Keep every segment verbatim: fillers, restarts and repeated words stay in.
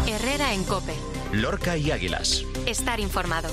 Herrera en COPE. Lorca y Águilas. Estar informado.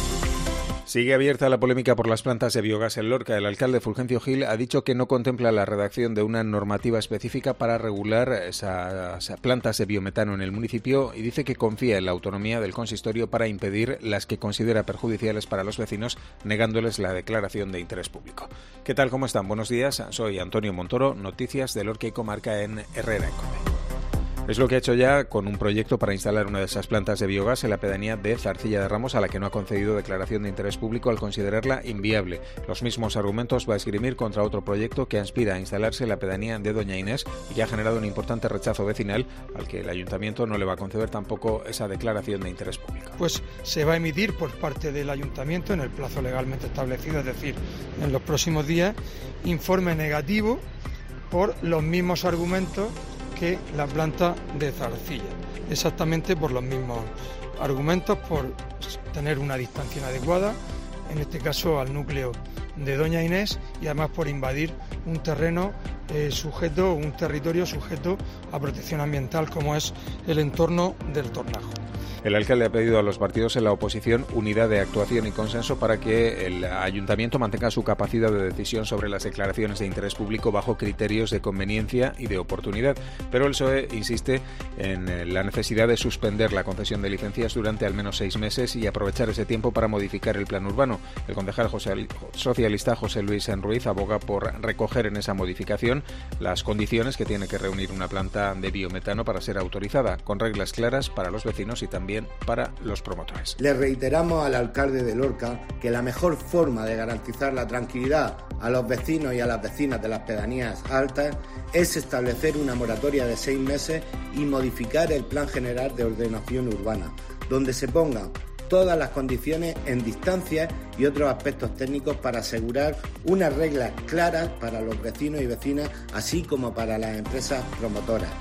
Sigue abierta la polémica por las plantas de biogás en Lorca. El alcalde Fulgencio Gil ha dicho que no contempla la redacción de una normativa específica para regular esas plantas de biometano en el municipio y dice que confía en la autonomía del consistorio para impedir las que considera perjudiciales para los vecinos, negándoles la declaración de interés público. ¿Qué tal? ¿Cómo están? Buenos días. Soy Antonio Montoro. Noticias de Lorca y Comarca en Herrera en COPE. Es lo que ha hecho ya con un proyecto para instalar una de esas plantas de biogás en la pedanía de Zarcilla de Ramos, a la que no ha concedido declaración de interés público al considerarla inviable. Los mismos argumentos va a esgrimir contra otro proyecto que aspira a instalarse en la pedanía de Doña Inés y que ha generado un importante rechazo vecinal, al que el ayuntamiento no le va a conceder tampoco esa declaración de interés público. Pues se va a emitir por parte del ayuntamiento en el plazo legalmente establecido, es decir, en los próximos días, informe negativo por los mismos argumentos que la planta de Zarcilla, exactamente por los mismos argumentos, por tener una distancia inadecuada, en este caso al núcleo de Doña Inés, y además por invadir un terreno eh, sujeto, un territorio sujeto a protección ambiental como es el entorno del Tornajo. El alcalde ha pedido a los partidos en la oposición unidad de actuación y consenso para que el ayuntamiento mantenga su capacidad de decisión sobre las declaraciones de interés público bajo criterios de conveniencia y de oportunidad. Pero el P S O E insiste en la necesidad de suspender la concesión de licencias durante al menos seis meses y aprovechar ese tiempo para modificar el plan urbano. El concejal José, socialista José Luis Ruiz aboga por recoger en esa modificación las condiciones que tiene que reunir una planta de biometano para ser autorizada, con reglas claras para los vecinos y también para los promotores. Le reiteramos al alcalde de Lorca que la mejor forma de garantizar la tranquilidad a los vecinos y a las vecinas de las pedanías altas es establecer una moratoria de seis meses y modificar el Plan General de Ordenación Urbana, donde se pongan todas las condiciones en distancia y otros aspectos técnicos para asegurar unas reglas claras para los vecinos y vecinas, así como para las empresas promotoras.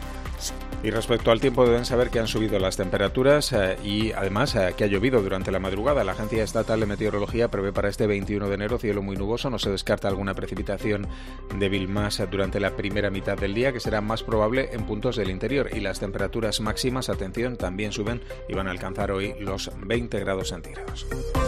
Y respecto al tiempo, deben saber que han subido las temperaturas eh, y además eh, que ha llovido durante la madrugada. La Agencia Estatal de Meteorología prevé para este veintiuno de enero cielo muy nuboso. No se descarta alguna precipitación débil más durante la primera mitad del día, que será más probable en puntos del interior. Y las temperaturas máximas, atención, también suben y van a alcanzar hoy los veinte grados centígrados.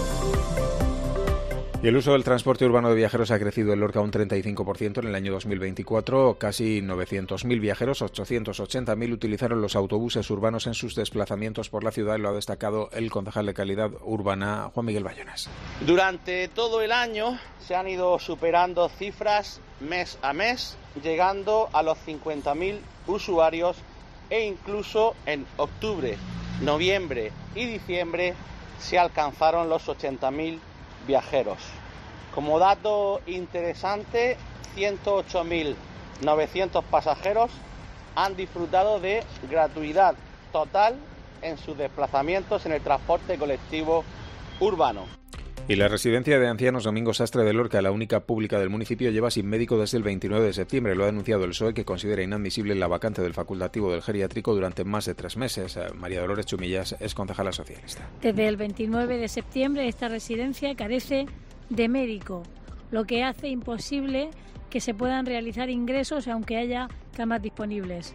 Y el uso del transporte urbano de viajeros ha crecido en Lorca un treinta y cinco por ciento en el año dos mil veinticuatro. Casi novecientos mil viajeros, ochocientos ochenta mil, utilizaron los autobuses urbanos en sus desplazamientos por la ciudad. Lo ha destacado el concejal de Calidad Urbana, Juan Miguel Bayones. Durante todo el año se han ido superando cifras mes a mes, llegando a los cincuenta mil usuarios e incluso en octubre, noviembre y diciembre se alcanzaron los ochenta mil viajeros. Como dato interesante, ciento ocho mil novecientos pasajeros han disfrutado de gratuidad total en sus desplazamientos en el transporte colectivo urbano. Y la residencia de ancianos Domingo Sastre de Lorca, la única pública del municipio, lleva sin médico desde el veintinueve de septiembre. Lo ha denunciado el P S O E, que considera inadmisible la vacante del facultativo del geriátrico durante más de tres meses. María Dolores Chumillas es concejala socialista. Desde el veintinueve de septiembre esta residencia carece de médico, lo que hace imposible que se puedan realizar ingresos aunque haya camas disponibles.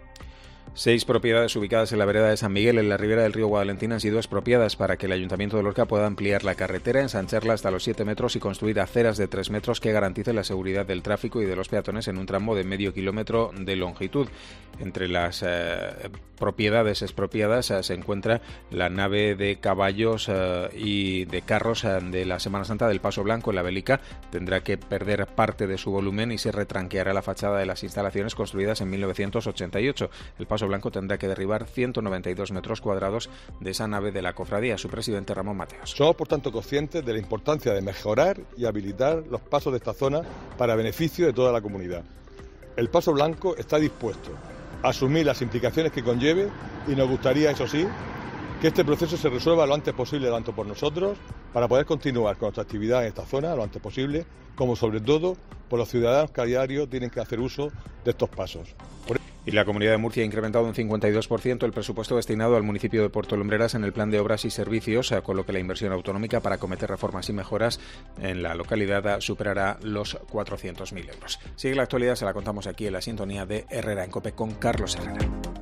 Seis propiedades ubicadas en la vereda de San Miguel, en la ribera del río Guadalentín, han sido expropiadas para que el Ayuntamiento de Lorca pueda ampliar la carretera, ensancharla hasta los siete metros y construir aceras de tres metros que garanticen la seguridad del tráfico y de los peatones en un tramo de medio kilómetro de longitud. Entre las eh, propiedades expropiadas eh, se encuentra la nave de caballos eh, y de carros eh, de la Semana Santa del Paso Blanco en la Bélica. Tendrá que perder parte de su volumen y se retranqueará la fachada de las instalaciones construidas en mil novecientos ochenta y ocho. El Paso Blanco tendrá que derribar ciento noventa y dos metros cuadrados de esa nave de la cofradía. Su presidente, Ramón Mateos. Somos, por tanto, conscientes de la importancia de mejorar y habilitar los pasos de esta zona para beneficio de toda la comunidad. El Paso Blanco está dispuesto a asumir las implicaciones que conlleve y nos gustaría, eso sí, que este proceso se resuelva lo antes posible, tanto por nosotros, para poder continuar con nuestra actividad en esta zona lo antes posible, como sobre todo por los ciudadanos que a diario tienen que hacer uso de estos pasos. Por... Y la Comunidad de Murcia ha incrementado un cincuenta y dos por ciento el presupuesto destinado al municipio de Puerto Lumbreras en el plan de obras y servicios, con lo que la inversión autonómica para acometer reformas y mejoras en la localidad superará los cuatrocientos mil euros. Sigue la actualidad, se la contamos aquí en la sintonía de Herrera en COPE con Carlos Herrera.